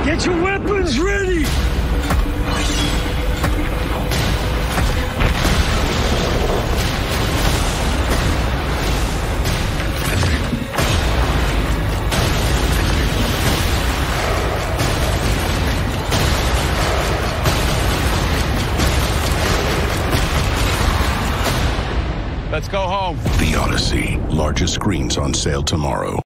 Get your weapons ready! Let's go home. The Odyssey. Largest screens on sale tomorrow.